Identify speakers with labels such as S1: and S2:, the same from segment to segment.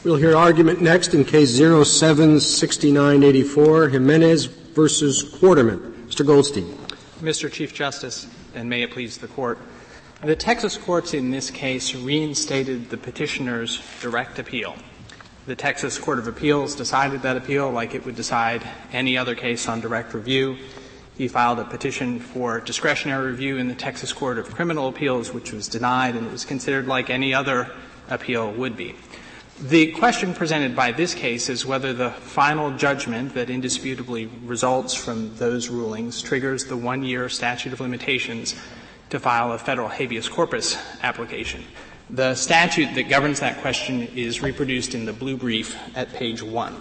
S1: We'll hear argument next in Case 07-6984, Jimenez versus Quarterman. Mr. Goldstein.
S2: Mr. Chief Justice, and may it please the Court, the Texas courts in this case reinstated the petitioner's direct appeal. The Texas Court of Appeals decided that appeal like it would decide any other case on direct review. He filed a petition for discretionary review in the Texas Court of Criminal Appeals, which was denied, and it was considered like any other appeal would be. The question presented by this case is whether the final judgment that indisputably results from those rulings triggers the 1-year statute of limitations to file a federal habeas corpus application. The statute that governs that question is reproduced in the blue brief at page 1.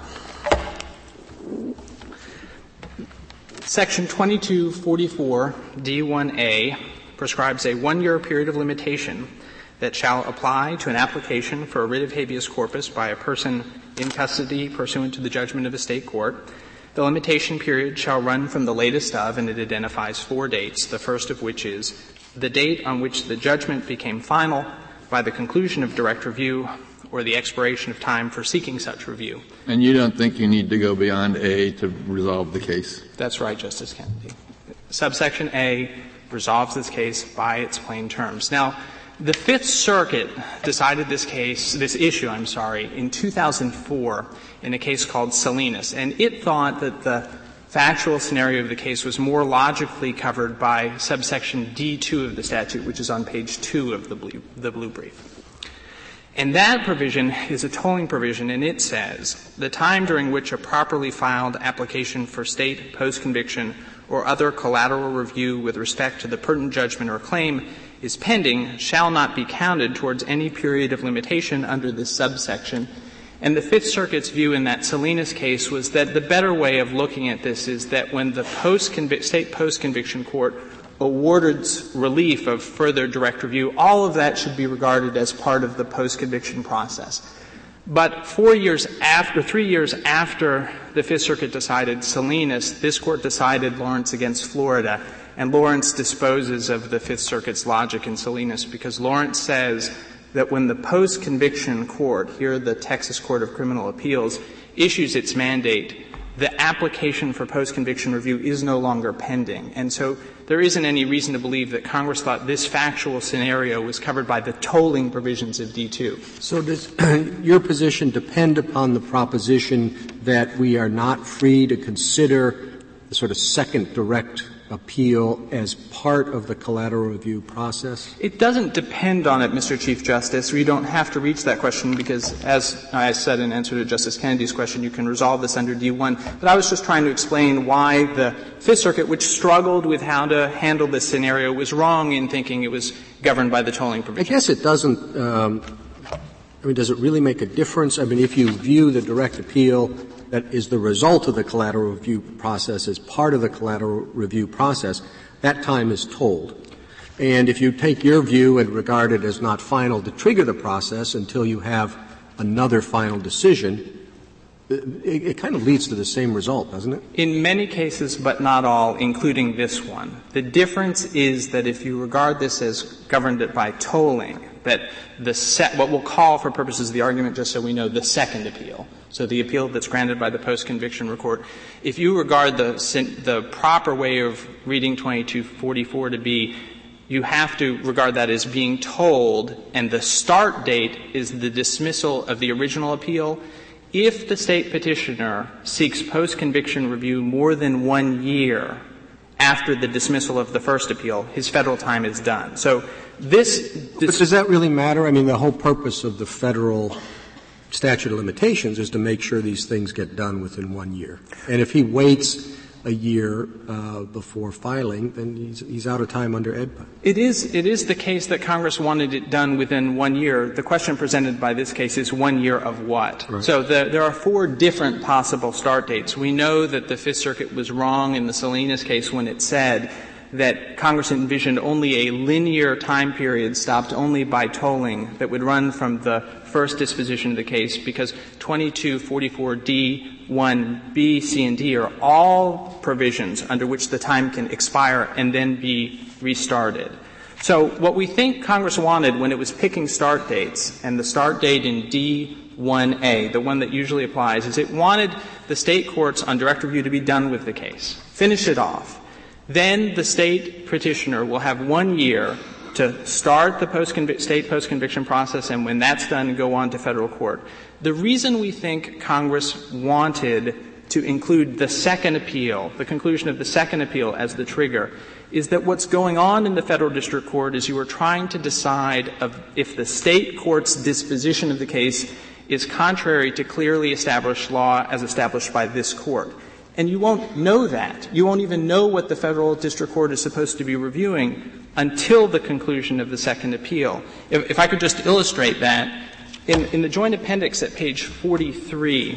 S2: Section 2244 D1A prescribes a 1-year period of limitation that shall apply to an application for a writ of habeas corpus by a person in custody pursuant to the judgment of a state court. The limitation period shall run from the latest of, and it identifies 4 dates, the first of which is the date on which the judgment became final by the conclusion of direct review or the expiration of time for seeking such review.
S3: And you don't think you need to go beyond A to resolve the case?
S2: That's right, Justice Kennedy. Subsection A resolves this case by its plain terms. Now, the Fifth Circuit decided this issue, in 2004 in a case called Salinas, and it thought that the factual scenario of the case was more logically covered by subsection D2 of the statute, which is on page 2 of the blue brief. And that provision is a tolling provision, and it says, the time during which a properly filed application for state post-conviction or other collateral review with respect to the pertinent judgment or claim is pending shall not be counted towards any period of limitation under this subsection. And the Fifth Circuit's view in that Salinas case was that the better way of looking at this is that when the state post-conviction court awarded relief of further direct review, all of that should be regarded as part of the post-conviction process. But 3 years after the Fifth Circuit decided Salinas, this Court decided Lawrence against Florida, and Lawrence disposes of the Fifth Circuit's logic in Salinas because Lawrence says that when the post-conviction court, here the Texas Court of Criminal Appeals, issues its mandate, the application for post-conviction review is no longer pending. And so there isn't any reason to believe that Congress thought this factual scenario was covered by the tolling provisions of D2.
S1: So does your position depend upon the proposition that we are not free to consider the sort of second direct appeal as part of the collateral review process?
S2: It doesn't depend on it, Mr. Chief Justice. We don't have to reach that question because, as I said in answer to Justice Kennedy's question, you can resolve this under D1. But I was just trying to explain why the Fifth Circuit, which struggled with how to handle this scenario, was wrong in thinking it was governed by the tolling provision.
S1: I guess it doesn't does it really make a difference? If you view the direct appeal that is the result of the collateral review process as part of the collateral review process, that time is tolled. And if you take your view and regard it as not final to trigger the process until you have another final decision, it kind of leads to the same result, doesn't it?
S2: In many cases, but not all, including this one. The difference is that if you regard this as governed by tolling, that what we'll call, for purposes of the argument, just so we know, the second appeal, so the appeal that's granted by the post-conviction court, if you regard the proper way of reading 2244 to be, you have to regard that as being tolled, and the start date is the dismissal of the original appeal. If the state petitioner seeks post-conviction review more than 1 year after the dismissal of the first appeal, his federal time is done. So
S1: but does that really matter? The whole purpose of the federal statute of limitations is to make sure these things get done within 1 year. And if he waits a year before filing, then he's out of time under AEDPA.
S2: It is the case that Congress wanted it done within 1 year. The question presented by this case is 1 year of what?
S1: Right.
S2: So there are 4 different possible start dates. We know that the Fifth Circuit was wrong in the Salinas case when it said that Congress envisioned only a linear time period stopped only by tolling that would run from the first disposition of the case, because 2244D, 1B, C, and D are all provisions under which the time can expire and then be restarted. So what we think Congress wanted when it was picking start dates, and the start date in D B1A, the one that usually applies, is it wanted the state courts on direct review to be done with the case, finish it off. Then the state petitioner will have 1 year to start the state post-conviction process, and when that's done, go on to federal court. The reason we think Congress wanted to include the second appeal, the conclusion of the second appeal as the trigger, is that what's going on in the federal district court is you are trying to decide if the state court's disposition of the case is contrary to clearly established law as established by this court. And you won't know that. You won't even know what the federal district court is supposed to be reviewing until the conclusion of the second appeal. If I could just illustrate that, in the joint appendix at page 43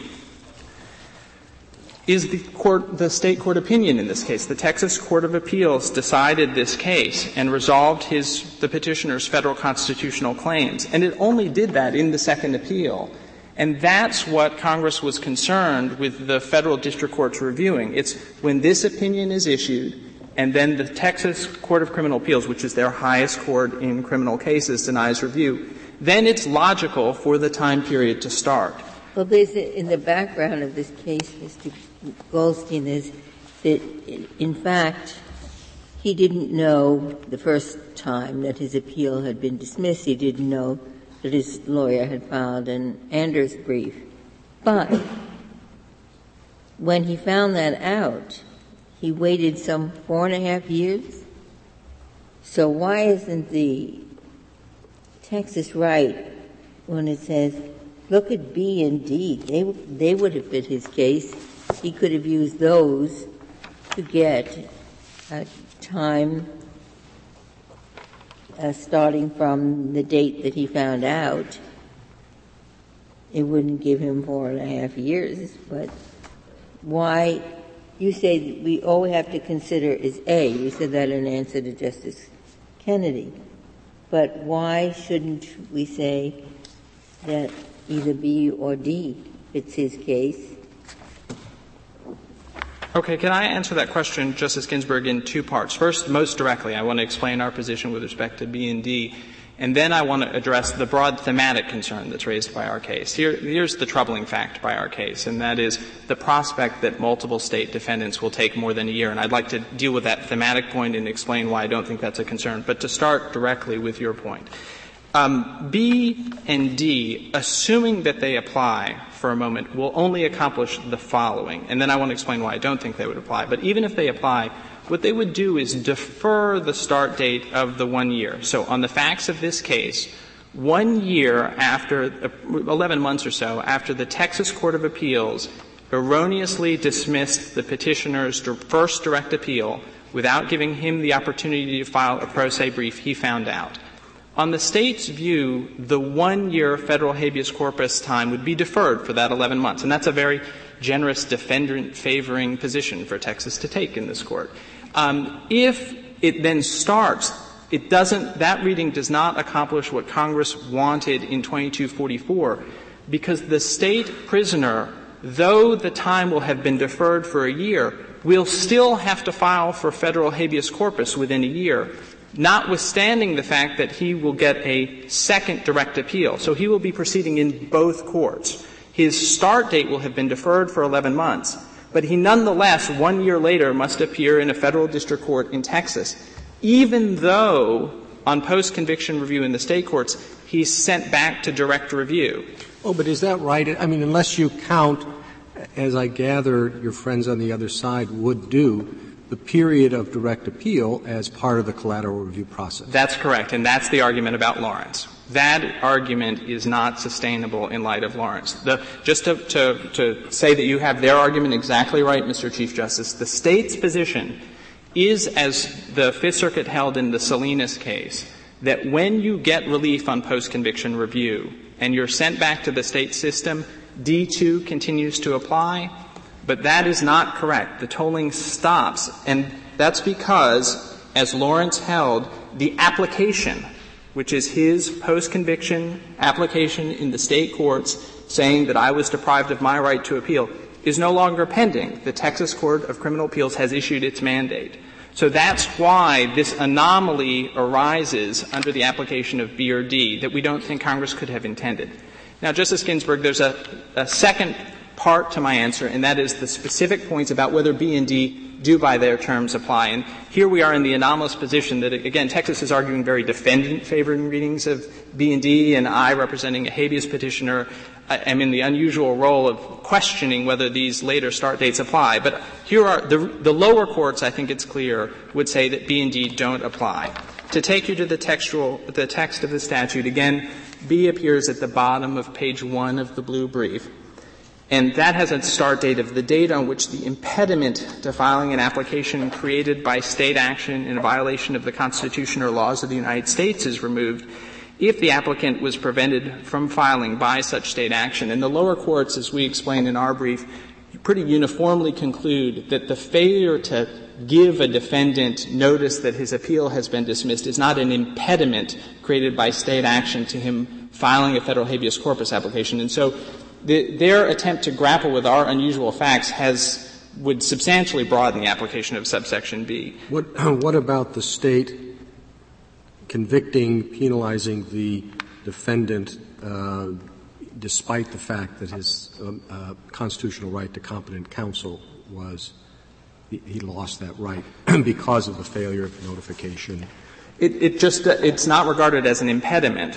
S2: is the state court opinion in this case. The Texas Court of Appeals decided this case and resolved the petitioner's federal constitutional claims. And it only did that in the second appeal. And that's what Congress was concerned with the federal district courts reviewing. It's when this opinion is issued and then the Texas Court of Criminal Appeals, which is their highest court in criminal cases, denies review, then it's logical for the time period to start.
S4: Well, there's in the background of this case, Mr. Goldstein, is that, in fact, he didn't know the first time that his appeal had been dismissed. He didn't know that his lawyer had filed an Anders brief. But when he found that out, he waited some 4.5 years. So why isn't the Texas right when it says, look at B and D? They would have fit his case. He could have used those to get time starting from the date that he found out. It wouldn't give him 4.5 years. But why? You say that all we have to consider is A. You said that in answer to Justice Kennedy. But why shouldn't we say that either B or D fits his case?
S2: Okay, can I answer that question, Justice Ginsburg, in two parts? First, most directly, I want to explain our position with respect to B and D, and then I want to address the broad thematic concern that's raised by our case. Here's the troubling fact by our case, and that is the prospect that multiple state defendants will take more than a year. And I'd like to deal with that thematic point and explain why I don't think that's a concern. But to start directly with your point, B and D, assuming that they apply for a moment, will only accomplish the following. And then I want to explain why I don't think they would apply. But even if they apply, what they would do is defer the start date of the 1 year. So on the facts of this case, 1 year after, 11 months or so, after the Texas Court of Appeals erroneously dismissed the petitioner's first direct appeal without giving him the opportunity to file a pro se brief, he found out. On the state's view, the 1 year federal habeas corpus time would be deferred for that 11 months. And that's a very generous defendant-favoring position for Texas to take in this court. If it then starts, that reading does not accomplish what Congress wanted in 2244, because the state prisoner, though the time will have been deferred for a year, will still have to file for federal habeas corpus within a year, notwithstanding the fact that he will get a second direct appeal. So he will be proceeding in both courts. His start date will have been deferred for 11 months, but he nonetheless, 1 year later, must appear in a federal district court in Texas, even though on post-conviction review in the state courts, he's sent back to direct review.
S1: Oh, but is that right? I mean, unless you count, as I gather your friends on the other side would do, the period of direct appeal as part of the collateral review process.
S2: That's correct, and that's the argument about Lawrence. That argument is not sustainable in light of Lawrence. Just to say that you have their argument exactly right, Mr. Chief Justice, the state's position is, as the Fifth Circuit held in the Salinas case, that when you get relief on post-conviction review and you're sent back to the state system, D2 continues to apply. But that is not correct. The tolling stops, and that's because, as Lawrence held, the application, which is his post-conviction application in the state courts saying that I was deprived of my right to appeal, is no longer pending. The Texas Court of Criminal Appeals has issued its mandate. So that's why this anomaly arises under the application of B or D that we don't think Congress could have intended. Now, Justice Ginsburg, there's a second part to my answer, and that is the specific points about whether B and D do by their terms apply. And here we are in the anomalous position that, again, Texas is arguing very defendant-favoring readings of B and D, and I, representing a habeas petitioner, am in the unusual role of questioning whether these later start dates apply. But here are the lower courts, I think it's clear, would say that B and D don't apply. To take you to the text of the statute, again, B appears at the bottom of page 1 of the blue brief. And that has a start date of the date on which the impediment to filing an application created by state action in a violation of the Constitution or laws of the United States is removed if the applicant was prevented from filing by such state action. And the lower courts, as we explained in our brief, pretty uniformly conclude that the failure to give a defendant notice that his appeal has been dismissed is not an impediment created by state action to him filing a federal habeas corpus application. And so their attempt to grapple with our unusual facts would substantially broaden the application of subsection B.
S1: What about the state convicting, penalizing the defendant despite the fact that his constitutional right to competent counsel he lost that right because of the failure of notification?
S2: It's not regarded as an impediment.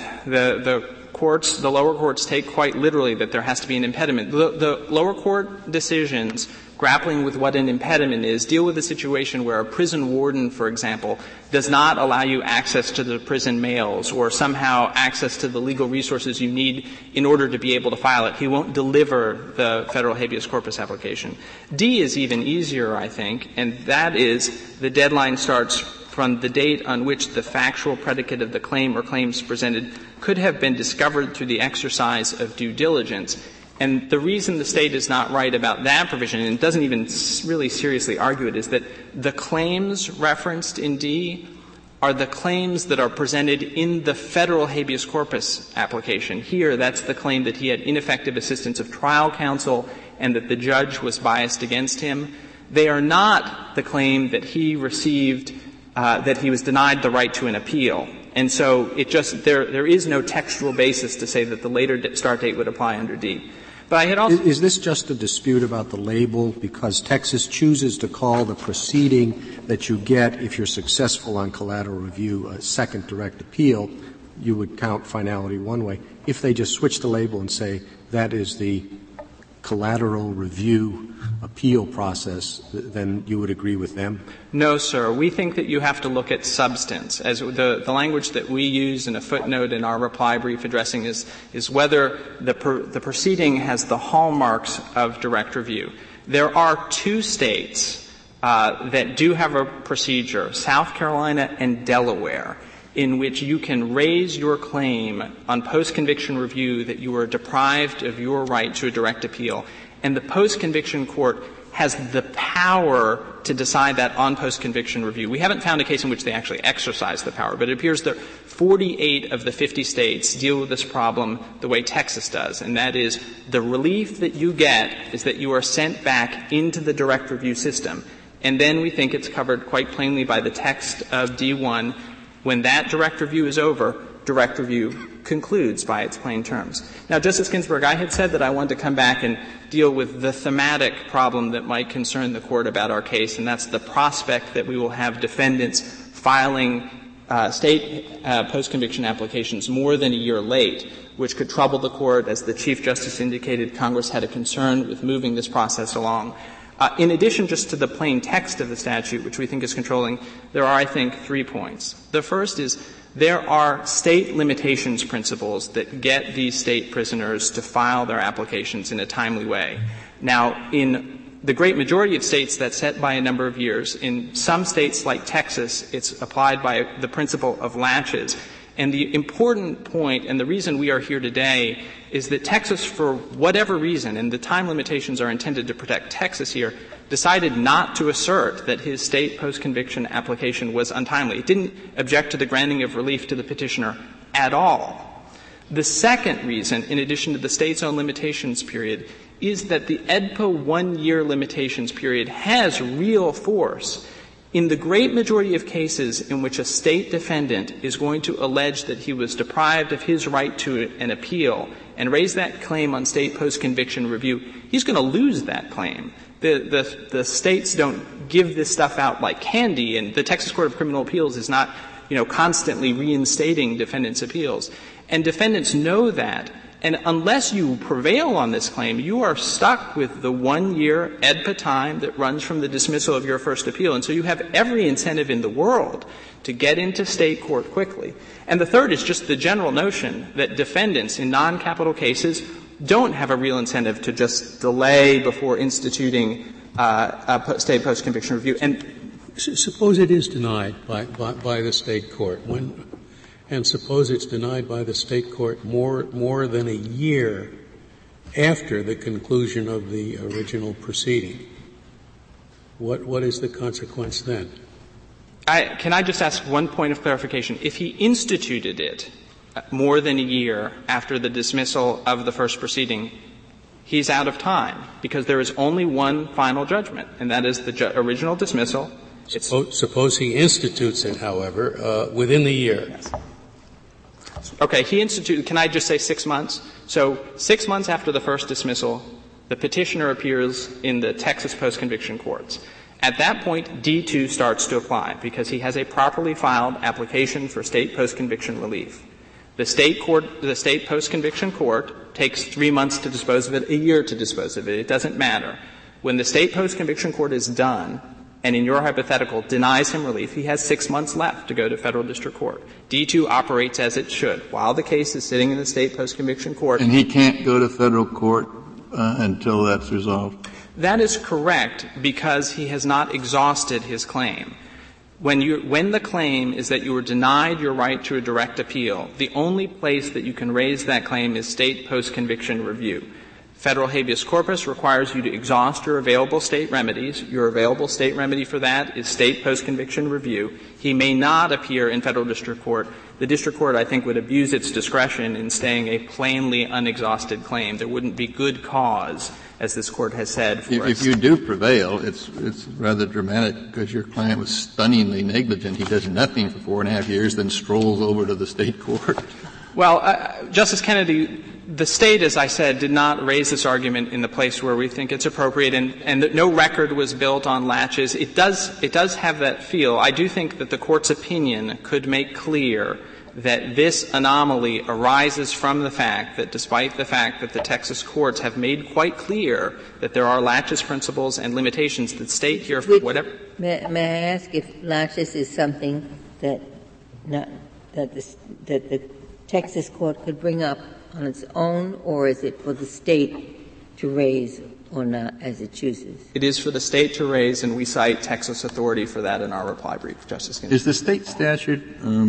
S2: The lower courts take quite literally that there has to be an impediment. The lower court decisions grappling with what an impediment is deal with a situation where a prison warden, for example, does not allow you access to the prison mails or somehow access to the legal resources you need in order to be able to file it. He won't deliver the federal habeas corpus application. D is even easier, I think, and that is the deadline starts from the date on which the factual predicate of the claim or claims presented could have been discovered through the exercise of due diligence. And the reason the state is not right about that provision, and doesn't even really seriously argue it, is that the claims referenced in D are the claims that are presented in the federal habeas corpus application. Here, that's the claim that he had ineffective assistance of trial counsel and that the judge was biased against him. They are not the claim that he received that he was denied the right to an appeal. And so there is no textual basis to say that the later start date would apply under D. But I had also
S1: Is this just a dispute about the label because Texas chooses to call the proceeding that you get if you're successful on collateral review a second direct appeal? You would count finality one way. If they just switch the label and say that is the collateral review appeal process, then you would agree with them?
S2: No, sir. We think that you have to look at substance. As the language that we use in a footnote in our reply brief addressing is whether the proceeding has the hallmarks of direct review. There are two states that do have a procedure, South Carolina and Delaware, in which you can raise your claim on post-conviction review that you were deprived of your right to a direct appeal. And the post-conviction court has the power to decide that on post-conviction review. We haven't found a case in which they actually exercise the power, but it appears that 48 of the 50 states deal with this problem the way Texas does, and that is the relief that you get is that you are sent back into the direct review system. And then we think it's covered quite plainly by the text of D1. When that direct review is over, direct review concludes by its plain terms. Now, Justice Ginsburg, I had said that I wanted to come back and deal with the thematic problem that might concern the Court about our case, and that's the prospect that we will have defendants filing state post-conviction applications more than a year late, which could trouble the Court. As the Chief Justice indicated, Congress had a concern with moving this process along. In addition just to the plain text of the statute, which we think is controlling, there are, I think, 3 points. The first is there are state limitations principles that get these state prisoners to file their applications in a timely way. Now, in the great majority of states, that's set by a number of years. In some states, like Texas, it's applied by the principle of latches. And the important point, and the reason we are here today, is that Texas, for whatever reason, and the time limitations are intended to protect Texas here, decided not to assert that his state post-conviction application was untimely. It didn't object to the granting of relief to the petitioner at all. The second reason, in addition to the state's own limitations period, is that the AEDPA 1-year limitations period has real force In the great majority of cases in which a state defendant is going to allege that he was deprived of his right to an appeal and raise that claim on state post-conviction review, he's going to lose that claim. The states don't give this stuff out like candy, and the Texas Court of Criminal Appeals is not, constantly reinstating defendants' appeals. And defendants know that. And unless you prevail on this claim, you are stuck with the 1-year AEDPA time that runs from the dismissal of your first appeal. And so you have every incentive in the world to get into state court quickly. And the third is just the general notion that defendants in non-capital cases don't have a real incentive to just delay before instituting a state post-conviction review. And
S5: suppose it is denied by the state court. And suppose it's denied by the state court more than a year after the conclusion of the original proceeding. What is the consequence then?
S2: Can I just ask one point of clarification? If he instituted it more than a year after the dismissal of the first proceeding, he's out of time because there is only one final judgment, and that is the original dismissal.
S5: Suppose he institutes it, however, within the year.
S2: Yes. Okay, can I just say 6 months? So 6 months after the first dismissal, the petitioner appears in the Texas post-conviction courts. At that point, D2 starts to apply because he has a properly filed application for state post-conviction relief. The state post-conviction court takes 3 months to dispose of it, a year to dispose of it. It doesn't matter. When the state post-conviction court is done, and in your hypothetical denies him relief, he has 6 months left to go to federal district court. D2 operates as it should while the case is sitting in the state post-conviction court.
S3: And he can't go to federal court until that's resolved?
S2: That is correct because he has not exhausted his claim. When the claim is that you were denied your right to a direct appeal, the only place that you can raise that claim is state post-conviction review. Federal habeas corpus requires you to exhaust your available state remedies. Your available state remedy for that is state post-conviction review. He may not appear in federal district court. The district court, I think, would abuse its discretion in staying a plainly unexhausted claim. There wouldn't be good cause, as this court has said.
S3: If you do prevail, it's rather dramatic because your client was stunningly negligent. He does nothing for 4.5 years, then strolls over to the state court.
S2: Well, Justice Kennedy, the state, as I said, did not raise this argument in the place where we think it's appropriate, and no record was built on latches. It does have that feel. I do think that the court's opinion could make clear that this anomaly arises from the fact that despite the fact that the Texas courts have made quite clear that there are laches principles and limitations that state here for whatever.
S4: May I ask if laches is something that the Texas court could bring up on its own, or is it for the state to raise or not as it chooses?
S2: It is for the state to raise, and we cite Texas authority for that in our reply brief, Justice Kennedy.
S3: Is the state statute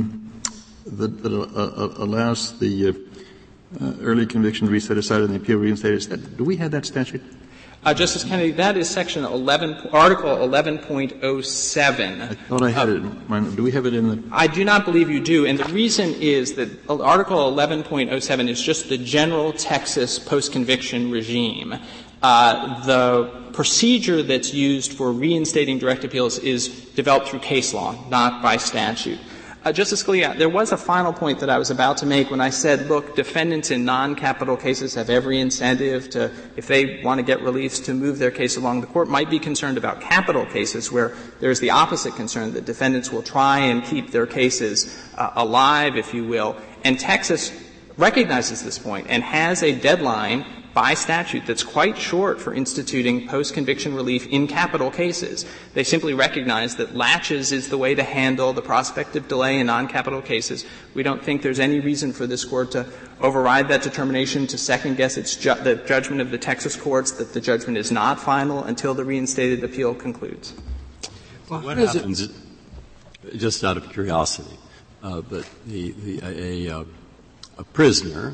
S3: that allows the early conviction to be set aside and the appeal reinstated, do we have that statute?
S2: Justice Kennedy, that is Section 11, Article 11.07.
S3: I thought I had it. Do we have it in the?
S2: I do not believe you do, and the reason is that Article 11.07 is just the general Texas post-conviction regime. The procedure that's used for reinstating direct appeals is developed through case law, not by statute. Justice Scalia, there was a final point that I was about to make when I said, look, defendants in non-capital cases have every incentive to, if they want to get release, to move their case along. The court might be concerned about capital cases where there's the opposite concern, that defendants will try and keep their cases alive, if you will. And Texas recognizes this point and has a deadline by statute that's quite short for instituting post-conviction relief in capital cases. They simply recognize that laches is the way to handle the prospect of delay in non-capital cases. We don't think there's any reason for this court to override that determination, to second-guess the judgment of the Texas courts that the judgment is not final until the reinstated appeal concludes.
S6: Well, what happens, just out of curiosity, but a prisoner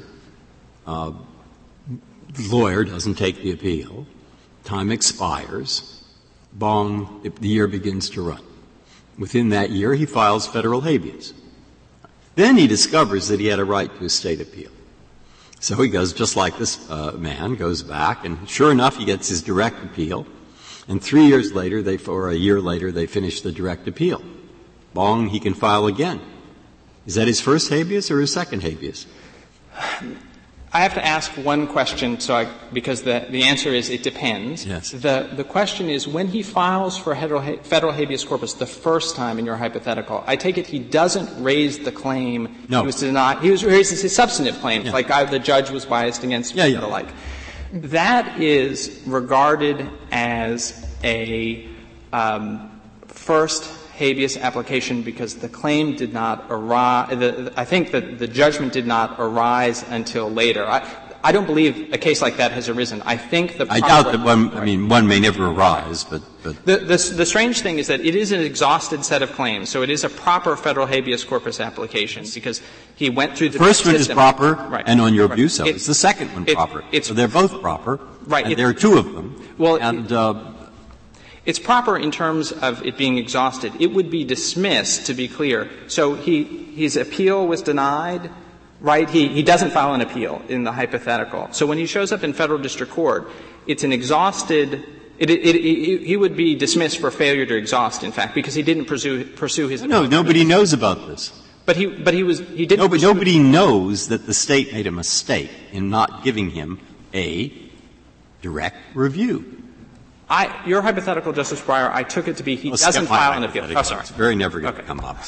S6: lawyer doesn't take the appeal, time expires, the year begins to run. Within that year, he files federal habeas. Then he discovers that he had a right to a state appeal. So he goes, just like this man, goes back, and sure enough, he gets his direct appeal. And 3 years later, or a year later, they finish the direct appeal. Bong, he can file again. Is that his first habeas or his second habeas?
S2: I have to ask one question, because the answer is it depends.
S6: Yes.
S2: The question is, when he files for federal habeas corpus the first time in your hypothetical, I take it he doesn't raise the claim
S6: No.
S2: he was denied. He raises his substantive claims,
S6: Yeah.
S2: like the judge was biased against me and the like. That is regarded as a first habeas application because the claim did not arise. I think that the judgment did not arise until later. I don't believe a case like that has arisen. I think
S6: I doubt that one may never arise, but
S2: the strange thing is that it is an exhausted set of claims, so it is a proper federal habeas corpus application because he went through the
S6: first one is proper,
S2: right.
S6: and on your view, so is the second one proper. So they're both proper,
S2: right?
S6: And there are two of them.
S2: Well,
S6: and
S2: it's proper in terms of it being exhausted. It would be dismissed, to be clear. So his appeal was denied, right? He doesn't file an appeal in the hypothetical. So when he shows up in federal district court, it's an exhausted he would be dismissed for failure to exhaust, in fact, because he didn't pursue his
S6: No, nobody knows about this.
S2: But he didn't
S6: Nobody knows that the State made a mistake in not giving him a direct review.
S2: Your hypothetical, Justice Breyer, I took it to be he doesn't file an appeal. Oh, sorry.
S6: It's very never going to come up.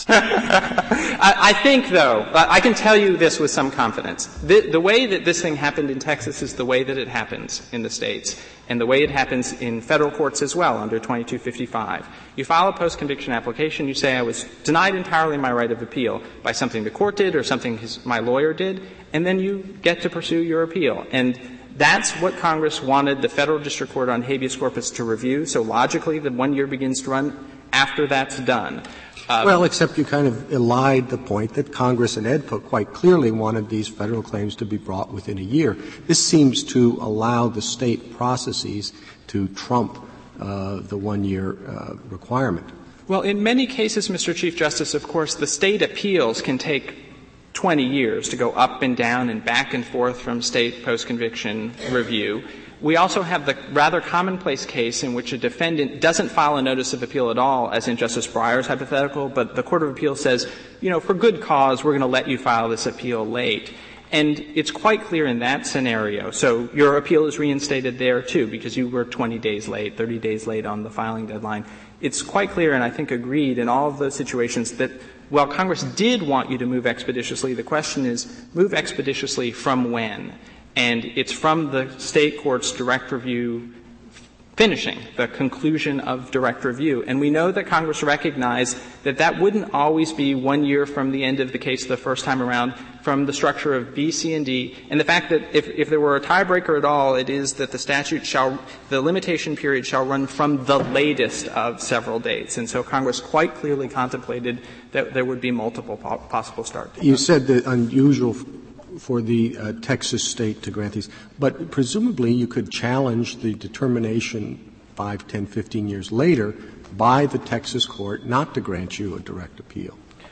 S2: I think, though, I can tell you this with some confidence. The way that this thing happened in Texas is the way that it happens in the States, and the way it happens in federal courts as well under 2255. You file a post-conviction application, you say I was denied entirely my right of appeal by something the court did or something my lawyer did, and then you get to pursue your appeal. And that's what Congress wanted the federal district court on habeas corpus to review. So logically, the 1 year begins to run after that's done.
S1: Well, except you kind of elide the point that Congress and EDPA quite clearly wanted these federal claims to be brought within a year. This seems to allow the state processes to trump the 1 year requirement.
S2: Well, in many cases, Mr. Chief Justice, of course, the state appeals can take 20 years to go up and down and back and forth from state post-conviction review. We also have the rather commonplace case in which a defendant doesn't file a notice of appeal at all, as in Justice Breyer's hypothetical, but the Court of Appeals says, for good cause, we're going to let you file this appeal late. And it's quite clear in that scenario. So your appeal is reinstated there, too, because you were 20 days late, 30 days late on the filing deadline. It's quite clear, and I think agreed in all of those situations, that while Congress did want you to move expeditiously, the question is, move expeditiously from when? And it's from the state court's direct review finishing, the conclusion of direct review. And we know that Congress recognized that that wouldn't always be 1 year from the end of the case the first time around, from the structure of B, C, and D. And the fact that if there were a tiebreaker at all, it is that the limitation period shall run from the latest of several dates. And so Congress quite clearly contemplated that there would be multiple possible start dates.
S1: You said that unusual for the Texas state to grant these, but presumably you could challenge the determination 5, 10, 15 years later by the Texas court not to grant you a direct appeal.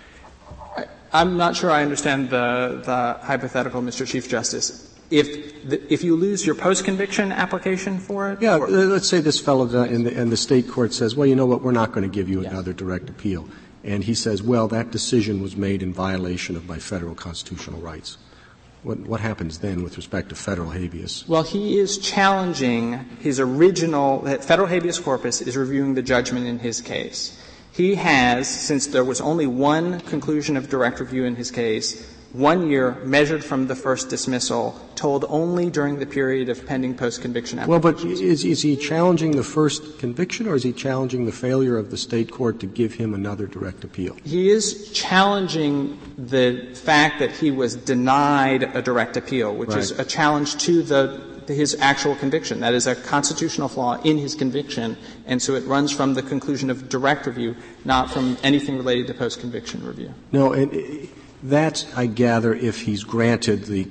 S2: I'm not sure I understand the hypothetical, Mr. Chief Justice. If you lose your post-conviction application for it?
S1: Yeah, let's say this fellow and the state court says, well, you know what, we're not going to give you another direct appeal. And he says, well, that decision was made in violation of my federal constitutional rights. What happens then with respect to federal habeas?
S2: Well, he is challenging his original — federal habeas corpus is reviewing the judgment in his case. He has, since there was only one conclusion of direct review in his case, 1 year measured from the first dismissal, told only during the period of pending post-conviction applications.
S1: Well, but is he challenging the first conviction, or is he challenging the failure of the state court to give him another direct appeal?
S2: He is challenging the fact that he was denied a direct appeal, which is a challenge to his actual conviction. That is a constitutional flaw in his conviction, and so it runs from the conclusion of direct review, not from anything related to post-conviction review.
S1: No, and that's, I gather, if he's granted the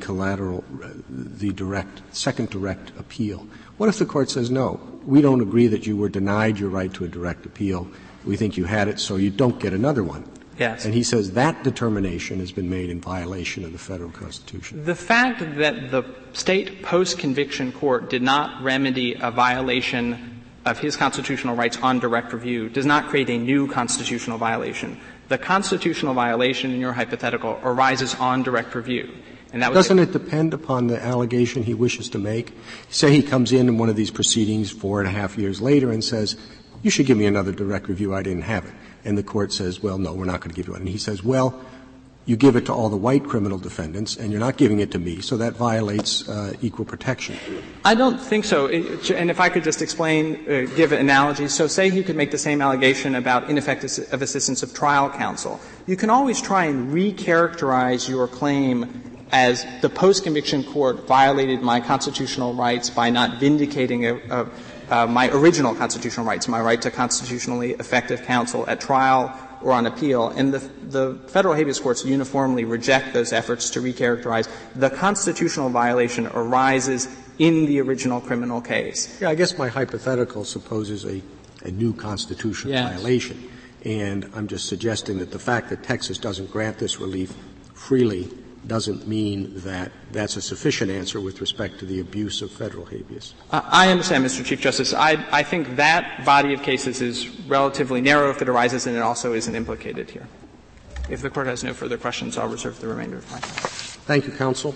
S1: second direct appeal. What if the court says, no, we don't agree that you were denied your right to a direct appeal. We think you had it, so you don't get another one.
S2: Yes.
S1: And he says that determination has been made in violation of the federal Constitution.
S2: The fact that the state post-conviction court did not remedy a violation of his constitutional rights on direct review does not create a new constitutional violation. The constitutional violation in your hypothetical arises on direct review. And that
S1: doesn't it depend upon the allegation he wishes to make? Say he comes in one of these proceedings 4.5 years later and says, you should give me another direct review, I didn't have it. And the court says, well, no, we're not going to give you one. And he says, well, you give it to all the white criminal defendants, and you're not giving it to me, so that violates equal protection.
S2: I don't think so. And if I could just explain, give an analogy. So say you could make the same allegation about ineffective assistance of trial counsel. You can always try and recharacterize your claim as the post-conviction court violated my constitutional rights by not vindicating my original constitutional rights, my right to constitutionally effective counsel at trial or on appeal. And the federal habeas courts uniformly reject those efforts to recharacterize. The constitutional violation arises in the original criminal case.
S1: Yeah, I guess my hypothetical supposes a new constitutional violation. And I'm just suggesting that the fact that Texas doesn't grant this relief freely doesn't mean that that's a sufficient answer with respect to the abuse of federal habeas.
S2: I understand, Mr. Chief Justice. I think that body of cases is relatively narrow if it arises, and it also isn't implicated here. If the Court has no further questions, I'll reserve the remainder of my time.
S1: Thank you, counsel.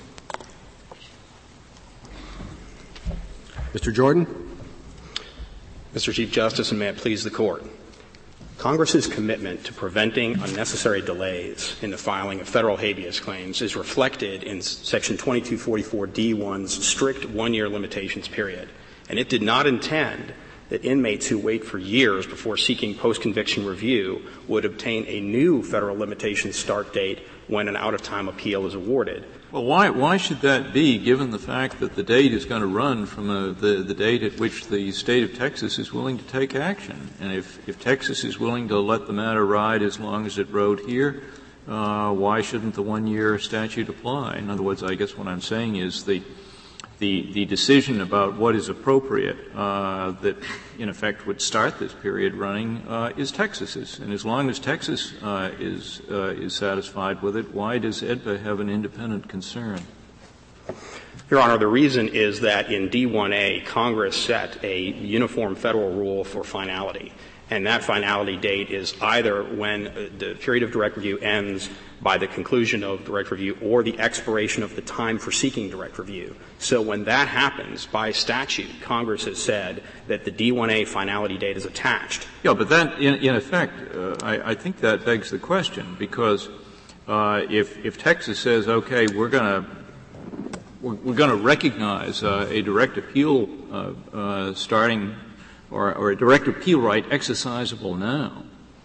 S1: Mr. Jordan.
S7: Mr. Chief Justice, and may it please the Court. Congress's commitment to preventing unnecessary delays in the filing of federal habeas claims is reflected in Section 2244D1's strict one-year limitations period. And it did not intend that inmates who wait for years before seeking post-conviction review would obtain a new federal limitations start date when an out-of-time appeal is awarded.
S8: Well, why should that be, given the fact that the date is going to run from the date at which the state of Texas is willing to take action? And if Texas is willing to let the matter ride as long as it rode here, why shouldn't the one-year statute apply? In other words, I guess what I'm saying is the decision about what is appropriate that, in effect, would start this period running is Texas's. And as long as Texas is satisfied with it, why does EDPA have an independent concern?
S7: Your Honor, the reason is that in D1A, Congress set a uniform federal rule for finality. And that finality date is either when the period of direct review ends by the conclusion of direct review or the expiration of the time for seeking direct review. So when that happens, by statute, Congress has said that the D1A finality date is attached.
S8: Yeah, but that, in effect, I think that begs the question, because if Texas says, okay, we're going to recognize a direct appeal starting or a direct appeal right exercisable now,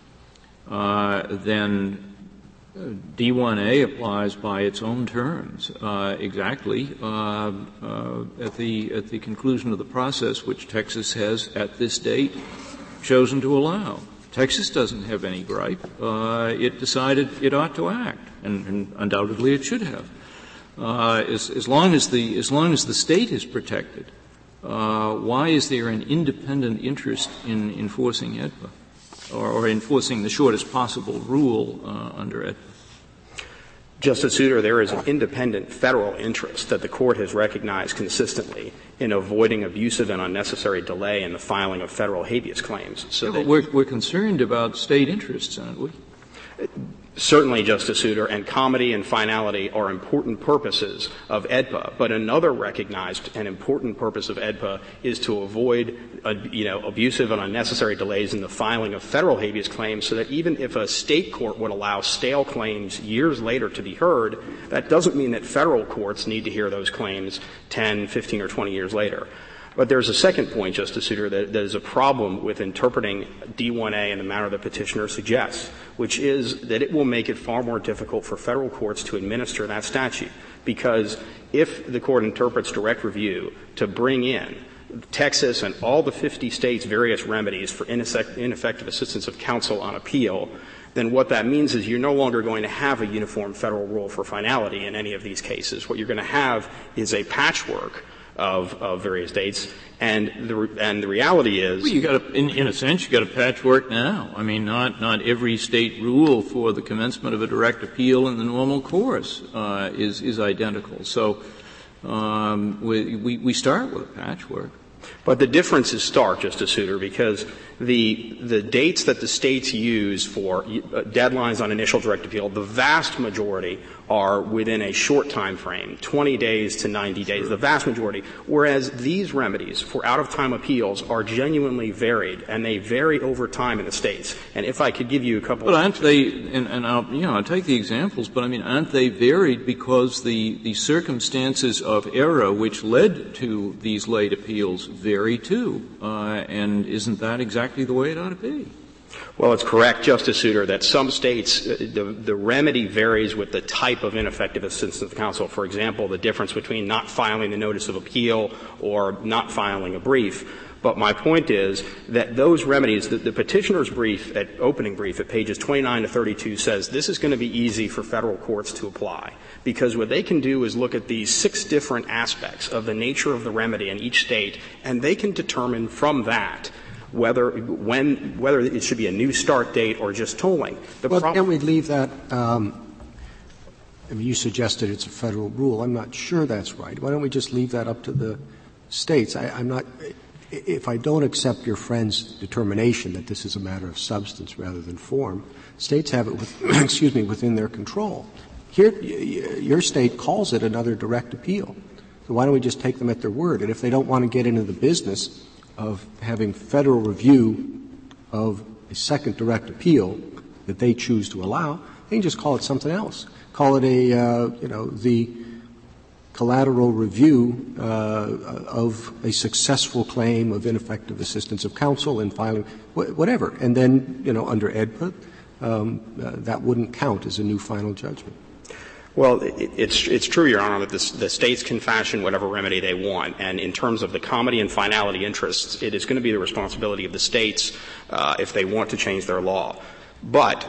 S8: then D1A applies by its own terms exactly at the conclusion of the process which Texas has at this date chosen to allow. Texas doesn't have any gripe. It decided it ought to act, and undoubtedly it should have. As long as the state is protected, why is there an independent interest in enforcing EDPA or enforcing the shortest possible rule under EDPA?
S7: Justice Souter, there is an independent federal interest that the Court has recognized consistently in avoiding abusive and unnecessary delay in the filing of federal habeas claims. So
S8: yeah, but we're concerned about state interests, aren't we?
S7: Certainly, Justice Souter, and comity and finality are important purposes of EDPA. But another recognized and important purpose of EDPA is to avoid, abusive and unnecessary delays in the filing of federal habeas claims, so that even if a state court would allow stale claims years later to be heard, that doesn't mean that federal courts need to hear those claims 10, 15, or 20 years later. But there's a second point, Justice Souter, that is a problem with interpreting D1A in the manner the petitioner suggests, which is that it will make it far more difficult for federal courts to administer that statute. Because if the Court interprets direct review to bring in Texas and all the 50 states' various remedies for ineffective assistance of counsel on appeal, then what that means is you're no longer going to have a uniform federal rule for finality in any of these cases. What you're going to have is a patchwork of various dates, and the reality is,
S8: well, you got in a sense, you got a patchwork now. I mean, not every state rule for the commencement of a direct appeal in the normal course is identical. So we start with a patchwork.
S7: But the difference is stark, Justice Souter, because the dates that the states use for deadlines on initial direct appeal, the vast majority are within a short time frame, 20 days to 90 days, the vast majority, whereas these remedies for out-of-time appeals are genuinely varied, and they vary over time in the states. And if I could give you a couple
S8: But aren't they, and I'll take the examples, but I mean, aren't they varied because the circumstances of error which led to these late appeals vary too? And isn't that exactly the way it ought to be?
S7: Well, it's correct, Justice Souter, that some states, the remedy varies with the type of ineffective assistance of counsel. For example, the difference between not filing the notice of appeal or not filing a brief. But my point is that those remedies, the petitioner's opening brief at pages 29 to 32 says this is going to be easy for federal courts to apply, because what they can do is look at these 6 different aspects of the nature of the remedy in each state, and they can determine from that whether it should be a new start date or just tolling.
S1: Can't we leave that? I mean, you suggested it's a federal rule. I'm not sure that's right. Why don't we just leave that up to the states? I'm not. If I don't accept your friend's determination that this is a matter of substance rather than form, states have it within their control. Here, your state calls it another direct appeal. So why don't we just take them at their word? And if they don't want to get into the business of having federal review of a second direct appeal that they choose to allow, they can just call it something else. Call it the collateral review of a successful claim of ineffective assistance of counsel in filing, whatever. And then, under AEDPA, that wouldn't count as a new final judgment.
S7: Well, it's true, Your Honor, that the states can fashion whatever remedy they want. And in terms of the comity and finality interests, it is going to be the responsibility of the states if they want to change their law. But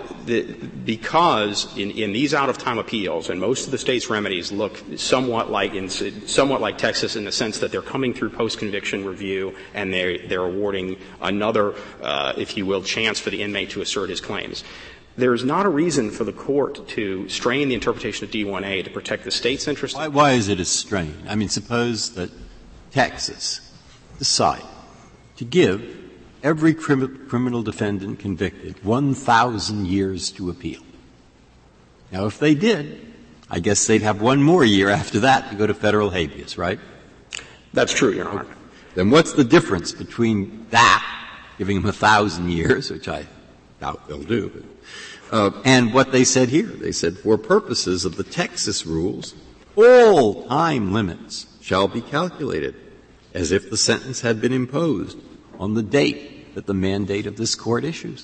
S7: because in these out-of-time appeals, and most of the states' remedies look somewhat like Texas in the sense that they're coming through post-conviction review and they're awarding another, if you will, chance for the inmate to assert his claims. There is not a reason for the court to strain the interpretation of D1A to protect the state's interest.
S6: Why is it a strain? I mean, suppose that Texas decide to give every criminal defendant convicted 1,000 years to appeal. Now, if they did, I guess they'd have one more year after that to go to federal habeas, right?
S7: That's true, Your Honor.
S6: Then what's the difference between that, giving them 1,000 years, which I doubt they'll do, and what they said here? They said, for purposes of the Texas rules, all time limits shall be calculated as if the sentence had been imposed on the date that the mandate of this court issues.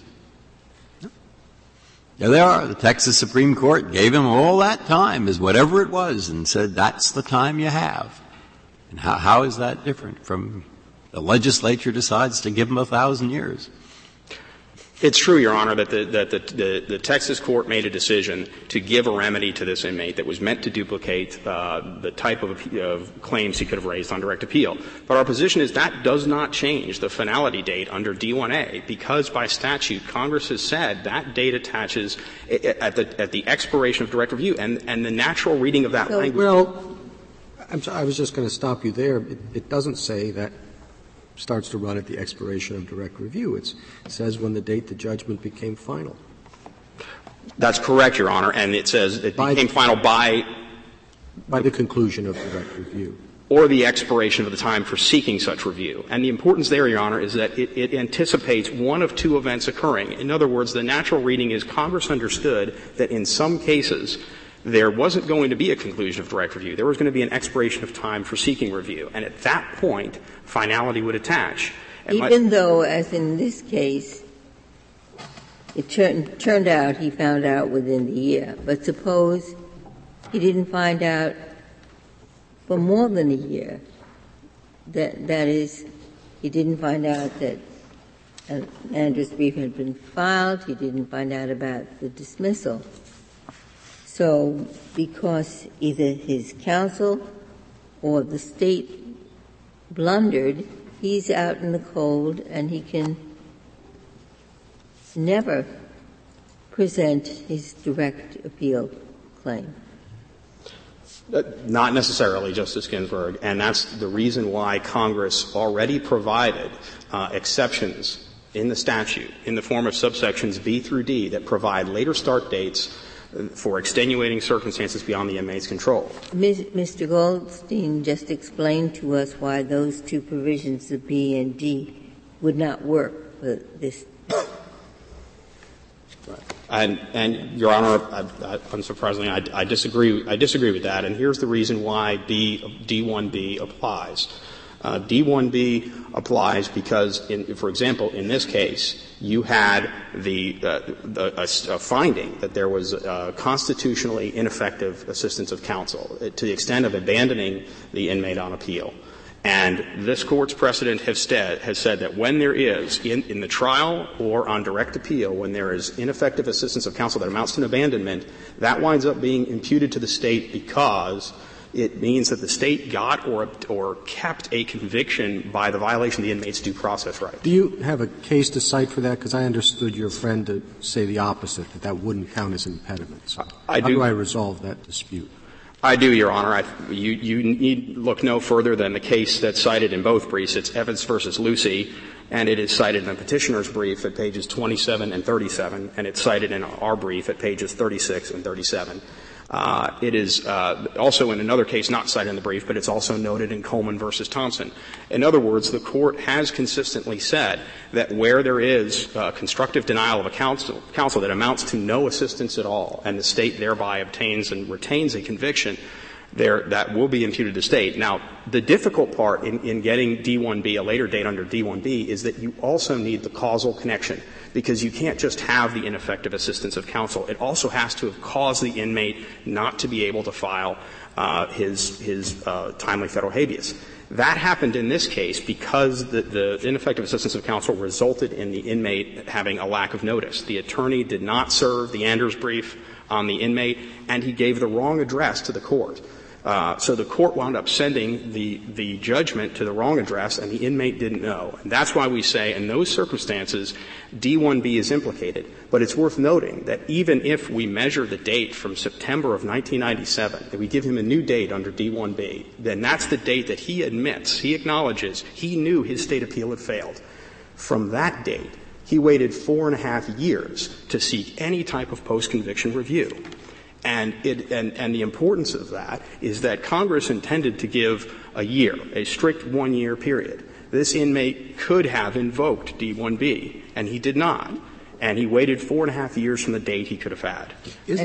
S6: There they are. The Texas Supreme Court gave him all that time as whatever it was and said that's the time you have. And how is that different from the legislature decides to give him 1,000 years?
S7: It's true, Your Honor, that the Texas court made a decision to give a remedy to this inmate that was meant to duplicate the type of claims he could have raised on direct appeal. But our position is that does not change the finality date under D1A, because by statute Congress has said that date attaches at the expiration of direct review, and the natural reading of that language.
S1: Well, I was just going to stop you there. It doesn't say that starts to run at the expiration of direct review. It says when the date the judgment became final.
S7: That's correct, Your Honor, and it says it became final by
S1: the conclusion of direct review.
S7: Or the expiration of the time for seeking such review. And the importance there, Your Honor, is that it anticipates one of two events occurring. In other words, the natural reading is Congress understood that in some cases there wasn't going to be a conclusion of direct review. There was going to be an expiration of time for seeking review. And at that point, finality would attach. And
S4: even though, as in this case, it turned out he found out within the year. But suppose he didn't find out for more than a year. That is, he didn't find out that an Andrews brief had been filed. He didn't find out about the dismissal. So because either his counsel or the state blundered, he's out in the cold and he can never present his direct appeal claim.
S7: Not necessarily, Justice Ginsburg, and that's the reason why Congress already provided exceptions in the statute in the form of subsections B through D that provide later start dates for extenuating circumstances beyond the inmate's control.
S4: Mr. Goldstein just explained to us why those two provisions of B and D would not work for this.
S7: And Your Honor, unsurprisingly, I disagree. I disagree with that, and here's the reason why D1B applies. D1B applies because, for example, in this case, you had a finding that there was constitutionally ineffective assistance of counsel to the extent of abandoning the inmate on appeal. And this Court's precedent has said that when there is, in the trial or on direct appeal, when there is ineffective assistance of counsel that amounts to an abandonment, that winds up being imputed to the State because it means that the State got or kept a conviction by the violation of the inmate's due process rights.
S1: Do you have a case to cite for that? Because I understood your friend to say the opposite, that wouldn't count as impediments.
S7: How
S1: do I resolve that dispute?
S7: I do, Your Honor. You need look no further than the case that's cited in both briefs. It's Evans versus Lucy, and it is cited in the petitioner's brief at pages 27 and 37, and it's cited in our brief at pages 36 and 37. It is also in another case not cited in the brief, but it's also noted in Coleman versus Thompson. In other words, the Court has consistently said that where there is constructive denial of a counsel that amounts to no assistance at all, and the State thereby obtains and retains a conviction, that will be imputed to State. Now, the difficult part in getting D1B, a later date under D1B, is that you also need the causal connection, because you can't just have the ineffective assistance of counsel. It also has to have caused the inmate not to be able to file his timely federal habeas. That happened in this case because the ineffective assistance of counsel resulted in the inmate having a lack of notice. The attorney did not serve the Anders brief on the inmate, and he gave the wrong address to the Court. So the Court wound up sending the judgment to the wrong address, and the inmate didn't know. And that's why we say in those circumstances D1B is implicated. But it's worth noting that even if we measure the date from September of 1997, and we give him a new date under D1B, then that's the date that he admits, he acknowledges, he knew his State appeal had failed. From that date, he waited 4.5 years to seek any type of post-conviction review. And the importance of that is that Congress intended to give a year, a strict 1-year period. This inmate could have invoked D1B, and he did not. And he waited 4.5 years from the date he could have had.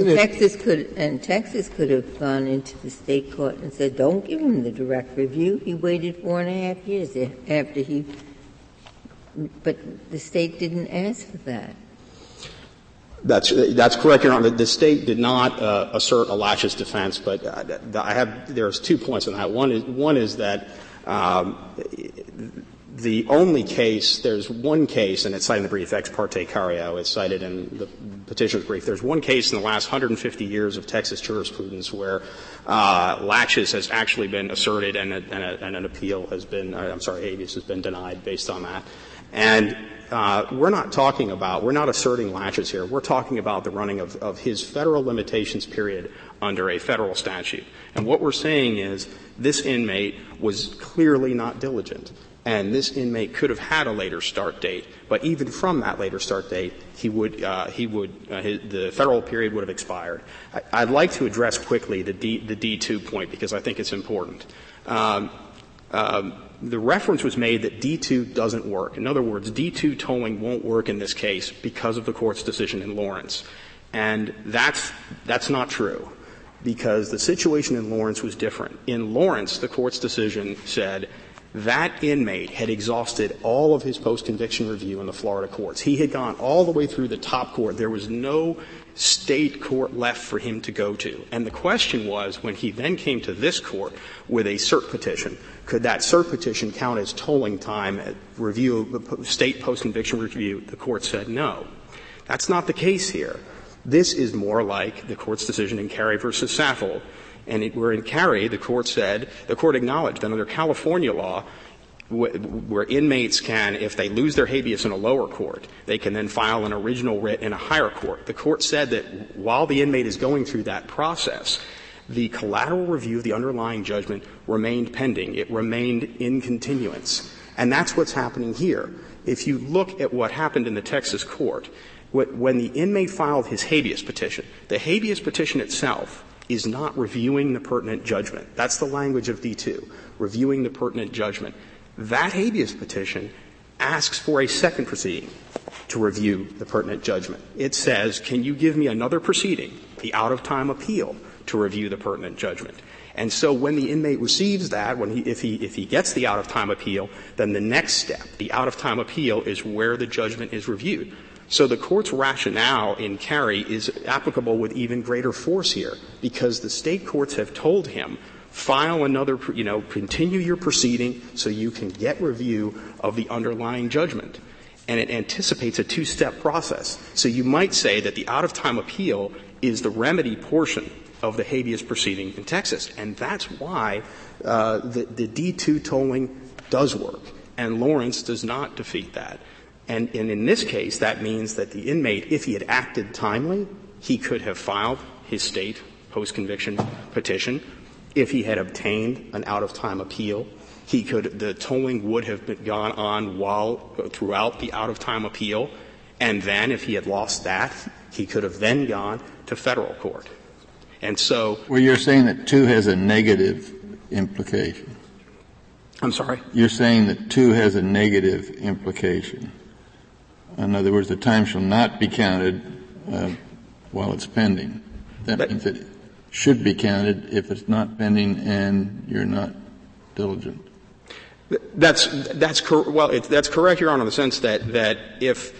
S4: Texas could have gone into the State court and said, don't give him the direct review. He waited 4.5 years after but the State didn't ask for that.
S7: That's correct, Your Honor. The State did not assert a laches defense, but there's 2 points on that. One is that the only case, there's one case, and it's cited in the brief, Ex parte Carrillo, it's cited in the petitioner's brief. There's one case in the last 150 years of Texas jurisprudence where laches has actually been asserted and an appeal has been, habeas has been denied based on that. And we're not asserting laches here. We're talking about the running of his federal limitations period under a federal statute. And what we're saying is this inmate was clearly not diligent. And this inmate could have had a later start date, but even from that later start date, the federal period would have expired. I'd like to address quickly the D2 point because I think it's important. The reference was made that D2 doesn't work. In other words, D2 tolling won't work in this case because of the Court's decision in Lawrence. And that's not true, because the situation in Lawrence was different. In Lawrence, the Court's decision said that inmate had exhausted all of his post-conviction review in the Florida courts. He had gone all the way through the top court. There was no State court left for him to go to. And the question was, when he then came to this Court with a cert petition, could that cert petition count as tolling time at review of State post-conviction review? The Court said no. That's not the case here. This is more like the Court's decision in Carey v. Saffold. And where in Carey, the Court acknowledged that under California law, where inmates can, if they lose their habeas in a lower court, they can then file an original writ in a higher court. The Court said that while the inmate is going through that process, the collateral review of the underlying judgment remained pending. It remained in continuance. And that's what's happening here. If you look at what happened in the Texas court, when the inmate filed his habeas petition, the habeas petition itself is not reviewing the pertinent judgment. That's the language of D2, reviewing the pertinent judgment. That habeas petition asks for a second proceeding to review the pertinent judgment. It says, can you give me another proceeding, the out-of-time appeal, to review the pertinent judgment? And so when the inmate receives that, if he gets the out-of-time appeal, then the next step, the out-of-time appeal, is where the judgment is reviewed. So the Court's rationale in Carey is applicable with even greater force here, because the State courts have told him, file another, continue your proceeding so you can get review of the underlying judgment. And it anticipates a two-step process. So you might say that the out-of-time appeal is the remedy portion of the habeas proceeding in Texas. And that's why the D2 tolling does work. And Lawrence does not defeat that. And in this case, that means that the inmate, if he had acted timely, he could have filed his State post-conviction petition. If he had obtained an out-of-time appeal, the tolling would have gone on throughout the out-of-time appeal. And then, if he had lost that, he could have then gone to Federal court. And so.
S3: Well, you're saying that 2 has a negative implication.
S7: I'm sorry?
S3: You're saying that 2 has a negative implication. In other words, the time shall not be counted while it's pending. That means it should be counted if it's not pending and you're not diligent.
S7: That's correct, Your Honor, in the sense that if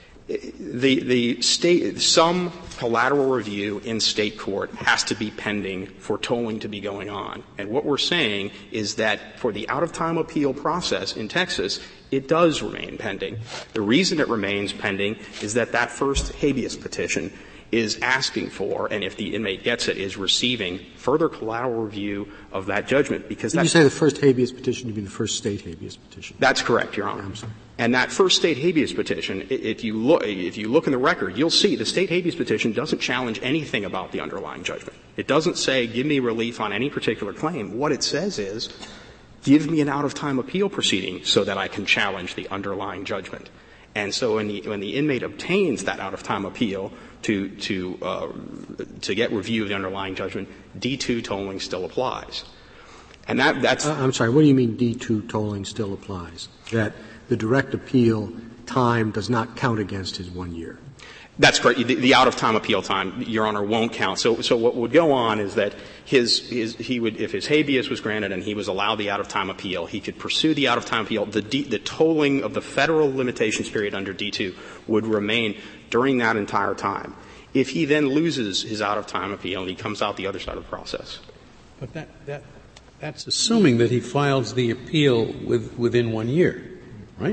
S7: the State, some collateral review in State court has to be pending for tolling to be going on. And what we're saying is that for the out-of-time appeal process in Texas, it does remain pending. The reason it remains pending is that first habeas petition is asking for, and if the inmate gets it, is receiving further collateral review of that judgment. Because
S1: Did you say the first habeas petition, you mean the first State habeas petition?
S7: That's correct, Your Honor.
S1: I'm sorry.
S7: And that first State habeas petition, if you look in the record, you'll see the State habeas petition doesn't challenge anything about the underlying judgment. It doesn't say, give me relief on any particular claim. What it says is, give me an out-of-time appeal proceeding so that I can challenge the underlying judgment. And so when the inmate obtains that out-of-time appeal to get review of the underlying judgment, D2 tolling still applies. And that's
S1: I'm sorry, what do you mean D2 tolling still applies? That the direct appeal time does not count against his 1 year?
S7: That's correct. The out-of-time appeal time, Your Honor, won't count. So what would go on is that he would, if his habeas was granted and he was allowed the out-of-time appeal, he could pursue the out-of-time appeal. The tolling of the Federal limitations period under D2 would remain during that entire time. If he then loses his out-of-time appeal, he comes out the other side of the process.
S5: But that's assuming that he files the appeal within 1 year, right?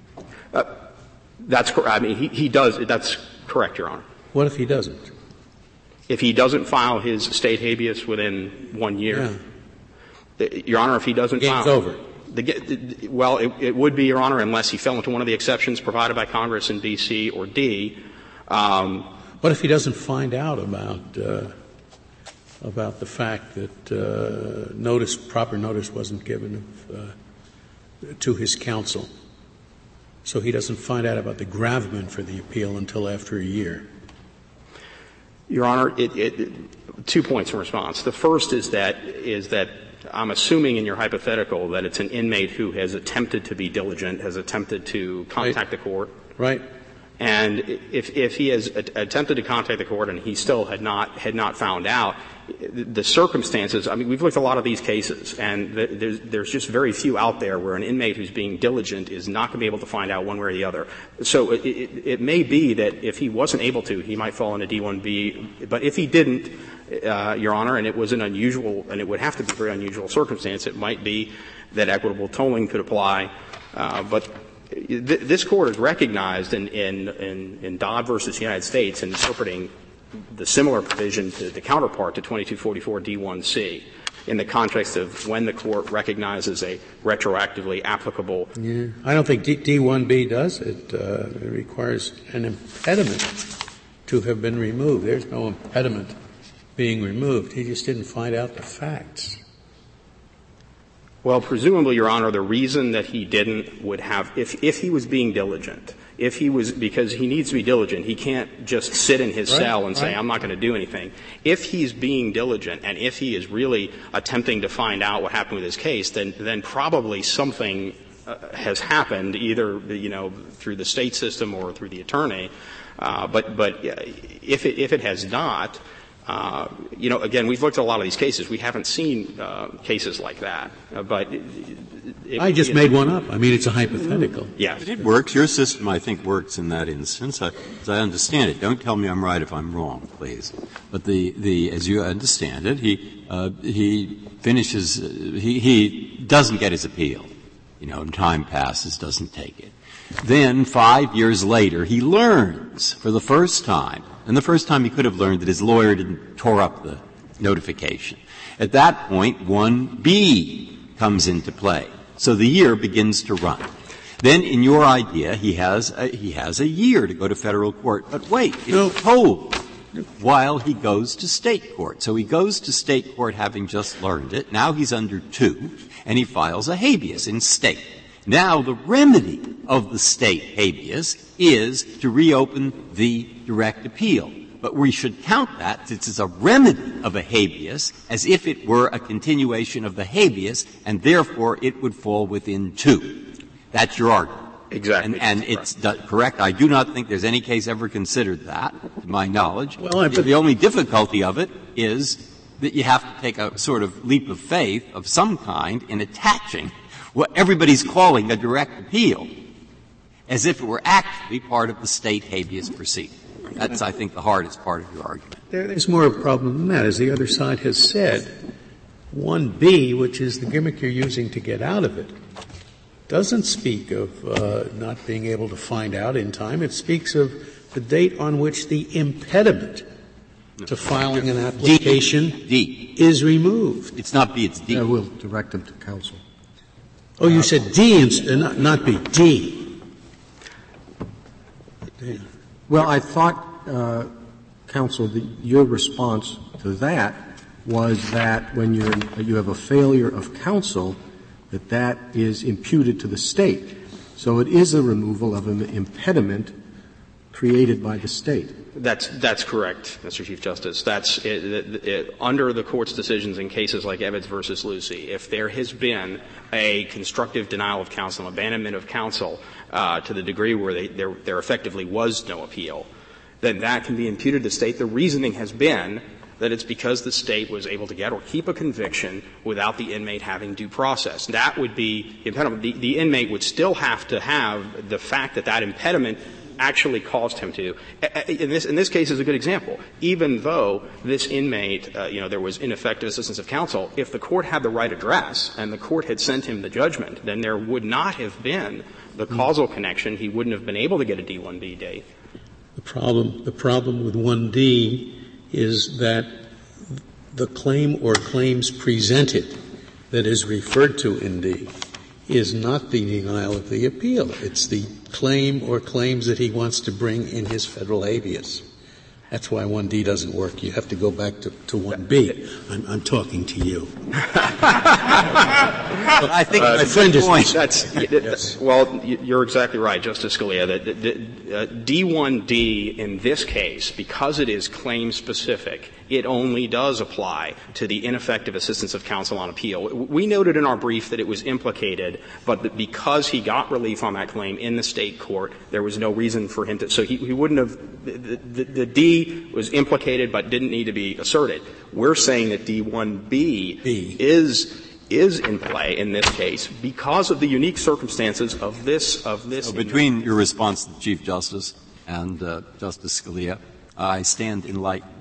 S7: That's correct. I mean, he does. That's correct, Your Honor.
S5: What if he doesn't?
S7: If he doesn't file his State habeas within 1 year, Your Honor, if he doesn't
S5: file. Game's over.
S7: Well, it would be, Your Honor, unless he fell into one of the exceptions provided by Congress in B, C, or D.
S5: What if he doesn't find out about the fact that proper notice wasn't given to his counsel? So he doesn't find out about the gravamen for the appeal until after a year.
S7: Your Honor, 2 points in response. The first is that I'm assuming in your hypothetical that it's an inmate who has attempted to be diligent, has attempted to contact the court.
S5: Right.
S7: And if he has attempted to contact the court and he still had not found out, the circumstances, I mean, we've looked at a lot of these cases, and there's just very few out there where an inmate who's being diligent is not going to be able to find out one way or the other. So it may be that if he wasn't able to, he might fall into D1B. But if he didn't, Your Honor, and it was an unusual, and it would have to be a very unusual circumstance, it might be that equitable tolling could apply. But this Court has recognized in Dodd versus United States in interpreting the similar provision to the counterpart to 2244 D1C in the context of when the Court recognizes a retroactively applicable.
S5: Yeah. I don't think D1B does it. It requires an impediment to have been removed. There's no impediment being removed. He just didn't find out the facts.
S7: Well, presumably, Your Honor, the reason that he didn't would have, if he was being diligent, because he needs to be diligent, he can't just sit in his cell and say, I'm not going to do anything. If he's being diligent and if he is really attempting to find out what happened with his case, then probably something has happened, either, through the state system or through the attorney. But if it has not, again, we've looked at a lot of these cases. We haven't seen cases like that. But
S5: I just made one up. I mean, it's a hypothetical.
S7: Yes.
S6: But it works. Your system, I think, works in that instance. As I understand it, don't tell me I'm right if I'm wrong, please. But as you understand it, he finishes, he doesn't get his appeal. And time passes, doesn't take it. Then 5 years later, he learns for the first time, and the first time he could have learned that his lawyer didn't tore up the notification. At that point, 1B comes into play. So the year begins to run. Then, in your idea, he has a year to go to federal court. But wait, it's told while he goes to state court. So he goes to state court having just learned it. Now he's under 2, and he files a habeas in state. Now the remedy of the state habeas is to reopen the direct appeal. But we should count that, since it's a remedy of a habeas, as if it were a continuation of the habeas, and therefore it would fall within 2. That's your argument.
S7: Exactly.
S6: And it's correct. I do not think there's any case ever considered that, to my knowledge.
S5: Well,
S6: the only difficulty of it is that you have to take a sort of leap of faith of some kind in attaching what everybody's calling a direct appeal as if it were actually part of the state habeas proceeding. That's, I think, the hardest part of your argument.
S5: There's more of a problem than that. As the other side has said, 1B, which is the gimmick you're using to get out of it, doesn't speak of not being able to find out in time. It speaks of the date on which the impediment to filing an application
S6: D.
S5: is removed.
S6: It's not B, it's D.
S1: I will direct them to counsel.
S5: Oh, you said D, not B, D.
S1: Well, I thought, counsel, that your response to that was that when you have a failure of counsel, that is imputed to the state. So it is a removal of an impediment created by the state.
S7: That's correct, Mr. Chief Justice. That's under the Court's decisions in cases like Evans versus Lucy. If there has been a constructive denial of counsel, abandonment of counsel, to the degree where there effectively was no appeal, then that can be imputed to the state. The reasoning has been that it's because the state was able to get or keep a conviction without the inmate having due process. That would be impediment. The inmate would still have to have the fact that impediment actually caused him to. In this case is a good example. Even though this inmate, there was ineffective assistance of counsel, if the court had the right address and the court had sent him the judgment, then there would not have been the causal connection. He wouldn't have been able to get a D1B date.
S5: The problem with 1D is that the claim or claims presented that is referred to in D is not the denial of the appeal. It's the claim or claims that he wants to bring in his federal habeas. That's why 1D doesn't work. You have to go back to 1B. I'm talking to you.
S6: But I think my friend is point.
S7: Yes. Well, you're exactly right, Justice Scalia. That D1D in this case, because it is claim specific, it only does apply to the ineffective assistance of counsel on appeal. We noted in our brief that it was implicated, but that because he got relief on that claim in the state court, there was no reason for him to. So he wouldn't have. The D was implicated, but didn't need to be asserted. We're saying that D1B is in play in this case because of the unique circumstances of this.
S6: So between your response to the Chief Justice and Justice Scalia, I stand enlightened.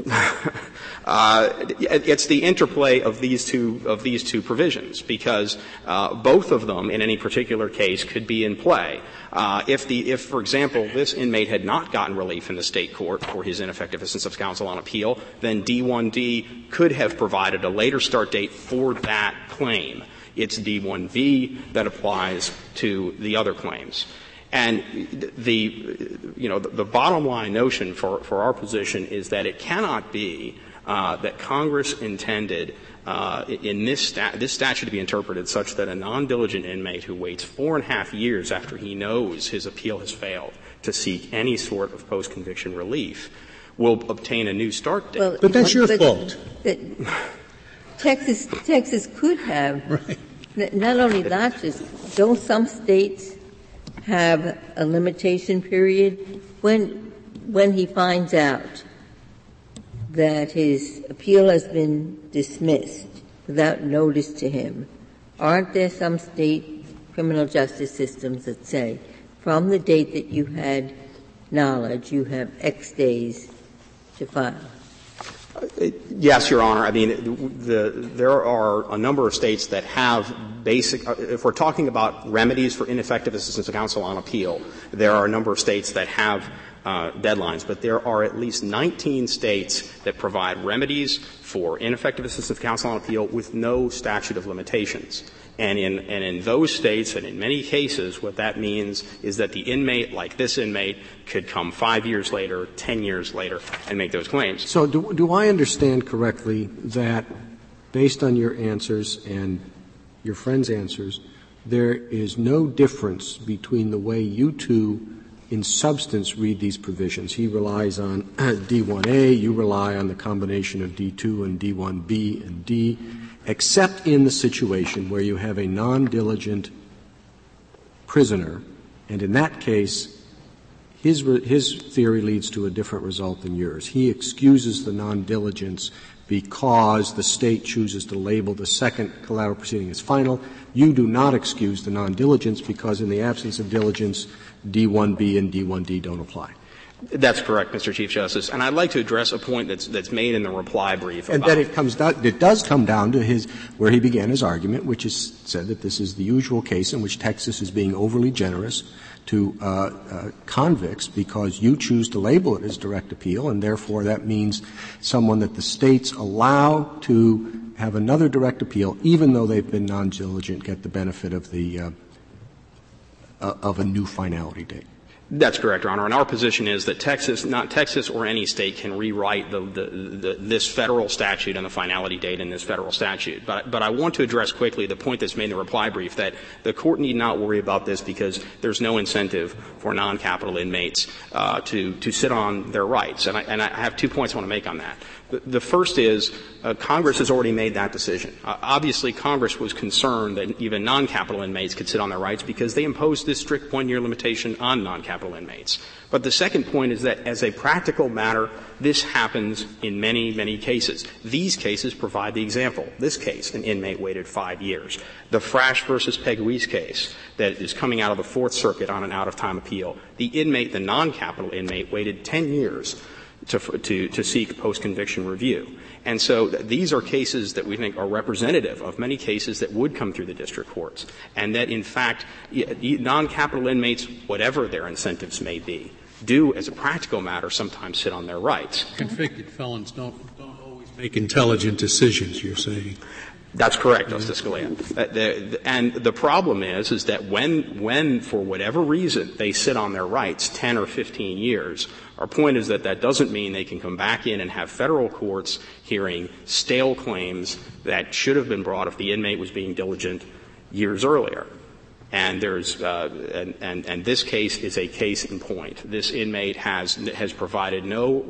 S7: It's the interplay of these two provisions, because both of them in any particular case could be in play. If, for example, this inmate had not gotten relief in the state court for his ineffective assistance of counsel on appeal, then D1D could have provided a later start date for that claim. It's D1B that applies to the other claims. And the bottom line notion for our position is that it cannot be that Congress intended in this statute to be interpreted such that a non-diligent inmate who waits 4.5 years after he knows his appeal has failed to seek any sort of post-conviction relief will obtain a new start date.
S5: Well, but that's your fault.
S4: Texas could have, right. Not only that, just don't some states have a limitation period when he finds out that his appeal has been dismissed without notice to him? Aren't there some state criminal justice systems that say, from the date that you had knowledge, you have X days to file?
S7: Yes, Your Honor. I mean, there are a number of states that have basic if we're talking about remedies for ineffective assistance of counsel on appeal, there are a number of states that have deadlines, but there are at least 19 states that provide remedies for ineffective assistance of counsel on appeal with no statute of limitations. And in those states, and in many cases, what that means is that the inmate, like this inmate, could come 5 years later, 10 years later, and make those claims.
S1: So do I understand correctly that, based on your answers and your friend's answers, there is no difference between the way you two in substance read these provisions? He relies on D1A, you rely on the combination of D2 and D1B and D, except in the situation where you have a non-diligent prisoner, and in that case, his theory leads to a different result than yours. He excuses the non-diligence because the state chooses to label the second collateral proceeding as final. You do not excuse the non-diligence because in the absence of diligence, D1B and D1D don't apply.
S7: That's correct, Mr. Chief Justice. And I'd like to address a point that's made in the reply brief.
S1: And that it does come down to where he began his argument, which is said that this is the usual case in which Texas is being overly generous to convicts because you choose to label it as direct appeal, and therefore that means someone that the states allow to have another direct appeal, even though they've been non-diligent, get the benefit of of a new finality date.
S7: That's correct, Your Honor. And our position is that not Texas or any state can rewrite this federal statute and the finality date in this federal statute. But I want to address quickly the point that's made in the reply brief that the court need not worry about this because there's no incentive for non-capital inmates to sit on their rights. And I have 2 points I want to make on that. The first is Congress has already made that decision. Obviously, Congress was concerned that even non-capital inmates could sit on their rights because they imposed this strict 1-year limitation on non-capital inmates. But the second point is that as a practical matter, this happens in many, many cases. These cases provide the example. This case, an inmate waited 5 years. The Frasch versus Pegues case that is coming out of the Fourth Circuit on an out-of-time appeal, the non-capital inmate, waited 10 years to seek post-conviction review. And so these are cases that we think are representative of many cases that would come through the district courts, and that, in fact, non-capital inmates, whatever their incentives may be, do, as a practical matter, sometimes sit on their rights.
S5: Convicted felons don't always make intelligent decisions, you're saying.
S7: That's correct, Justice Scalia. And the problem is that when, for whatever reason, they sit on their rights 10 or 15 years, our point is that doesn't mean they can come back in and have federal courts hearing stale claims that should have been brought if the inmate was being diligent years earlier. And there's and this case is a case in point. This inmate has provided no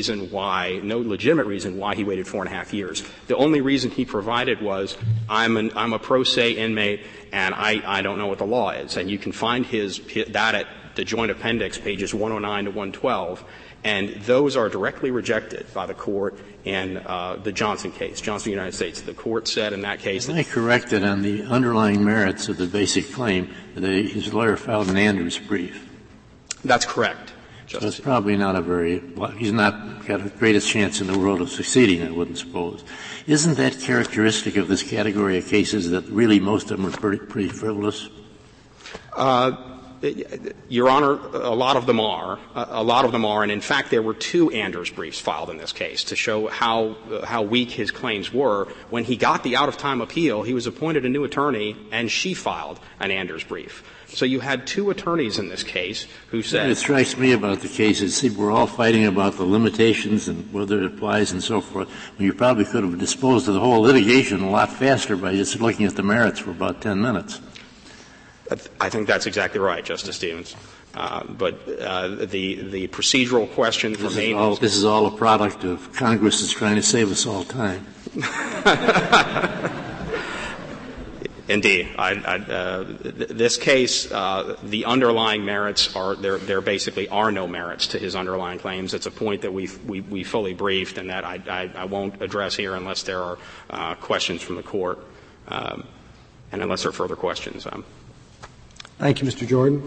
S7: legitimate reason why he waited 4.5 years. The only reason he provided was I'm a pro se inmate and I don't know what the law is. And you can find that at the Joint Appendix, pages 109 to 112, and those are directly rejected by the court in the Johnson case, Johnson, United States. The court said in that case
S3: that I corrected on the underlying merits of the basic claim that his lawyer filed an Andrews brief.
S7: That's correct.
S3: So it's probably not he's not got the greatest chance in the world of succeeding, I wouldn't suppose. Isn't that characteristic of this category of cases that really most of them are pretty frivolous?
S7: Your Honor, a lot of them are. And in fact, there were 2 Anders briefs filed in this case to show how weak his claims were. When he got the out-of-time appeal, he was appointed a new attorney, and she filed an Anders brief. So you had 2 attorneys in this case who said —
S9: It strikes me about the case is, see, we're all fighting about the limitations and whether it applies and so forth. Well, you probably could have disposed of the whole litigation a lot faster by just looking at the merits for about 10 minutes.
S7: I think that's exactly right, Justice Stevens. But the procedural questions remain.
S9: This is all a product of Congress is trying to save us all time.
S7: Indeed. This case, the underlying merits are — there basically are no merits to his underlying claims. It's a point that we fully briefed and that I won't address here unless there are questions from the Court, and unless there are further questions.
S1: Thank you, Mr. Jordan.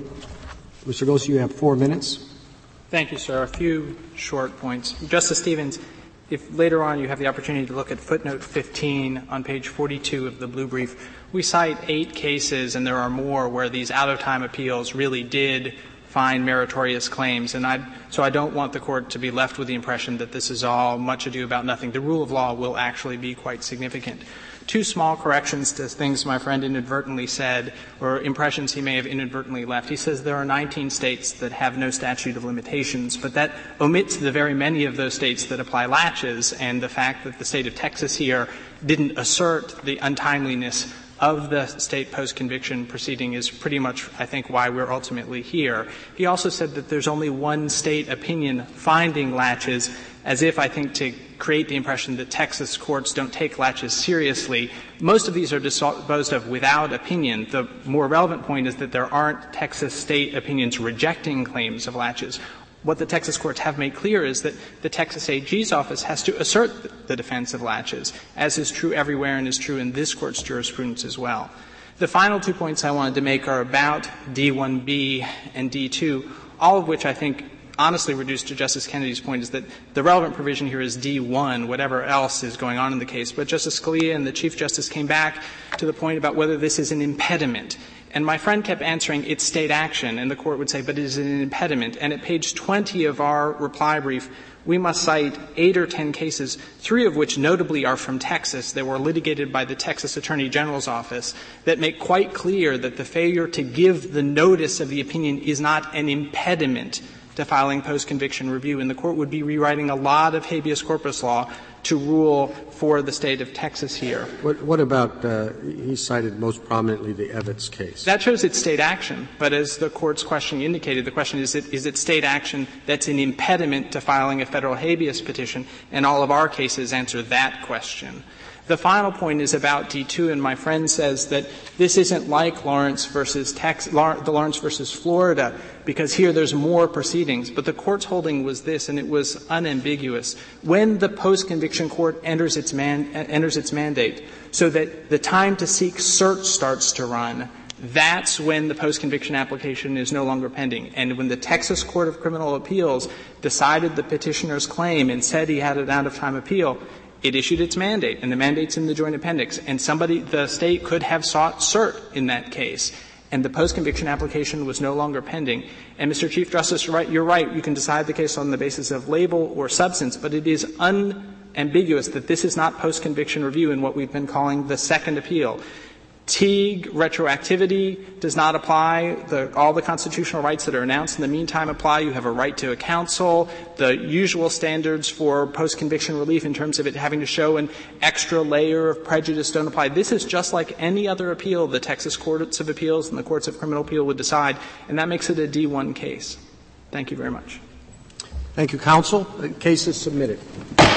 S1: Mr. Gosse, you have 4 minutes.
S2: Thank you, sir. A few short points. Justice Stevens, if later on you have the opportunity to look at footnote 15 on page 42 of the blue brief, we cite 8 cases, and there are more, where these out-of-time appeals really did find meritorious claims. And so I don't want the Court to be left with the impression that this is all much ado about nothing. The rule of law will actually be quite significant. 2 small corrections to things my friend inadvertently said, or impressions he may have inadvertently left. He says there are 19 states that have no statute of limitations, but that omits the very many of those states that apply latches, and the fact that the state of Texas here didn't assert the untimeliness of the state post-conviction proceeding is pretty much, I think, why we're ultimately here. He also said that there's only one state opinion finding latches, as if, I think, to create the impression that Texas courts don't take latches seriously. Most of these are disposed of without opinion. The more relevant point is that there aren't Texas state opinions rejecting claims of latches. What the Texas courts have made clear is that the Texas AG's office has to assert the defense of latches, as is true everywhere and is true in this Court's jurisprudence as well. The final 2 points I wanted to make are about D1B and D2, all of which I think honestly reduced to Justice Kennedy's point is that the relevant provision here is D1, whatever else is going on in the case. But Justice Scalia and the Chief Justice came back to the point about whether this is an impediment. And my friend kept answering, it's state action, and the Court would say, but it is an impediment. And at page 20 of our reply brief, we must cite 8 or 10 cases, 3 of which notably are from Texas that were litigated by the Texas Attorney General's office, that make quite clear that the failure to give the notice of the opinion is not an impediment to filing post-conviction review. And the Court would be rewriting a lot of habeas corpus law to rule for the state of Texas here.
S1: What about, he cited most prominently the Evetts case.
S2: That shows it's state action, but as the Court's question indicated, the question is it state action that's an impediment to filing a federal habeas petition, and all of our cases answer that question. The final point is about D2, and my friend says that this isn't like Lawrence versus Lawrence versus Florida, because here there's more proceedings. But the Court's holding was this, and it was unambiguous. When the post-conviction court enters its mandate, so that the time to seek cert starts to run, that's when the post-conviction application is no longer pending. And when the Texas Court of Criminal Appeals decided the petitioner's claim and said he had an out-of-time appeal, it issued its mandate, and the mandate's in the joint appendix. And the state could have sought cert in that case, and the post-conviction application was no longer pending. And, Mr. Chief Justice, you're right, you can decide the case on the basis of label or substance, but it is unambiguous that this is not post-conviction review in what we've been calling the second appeal. Teague retroactivity does not apply. All the constitutional rights that are announced in the meantime apply. You have a right to a counsel. The usual standards for post-conviction relief in terms of it having to show an extra layer of prejudice don't apply. This is just like any other appeal the Texas Courts of Appeals and the Courts of Criminal Appeal would decide, and that makes it a D1 case. Thank you very much.
S1: Thank you, counsel. The case is submitted.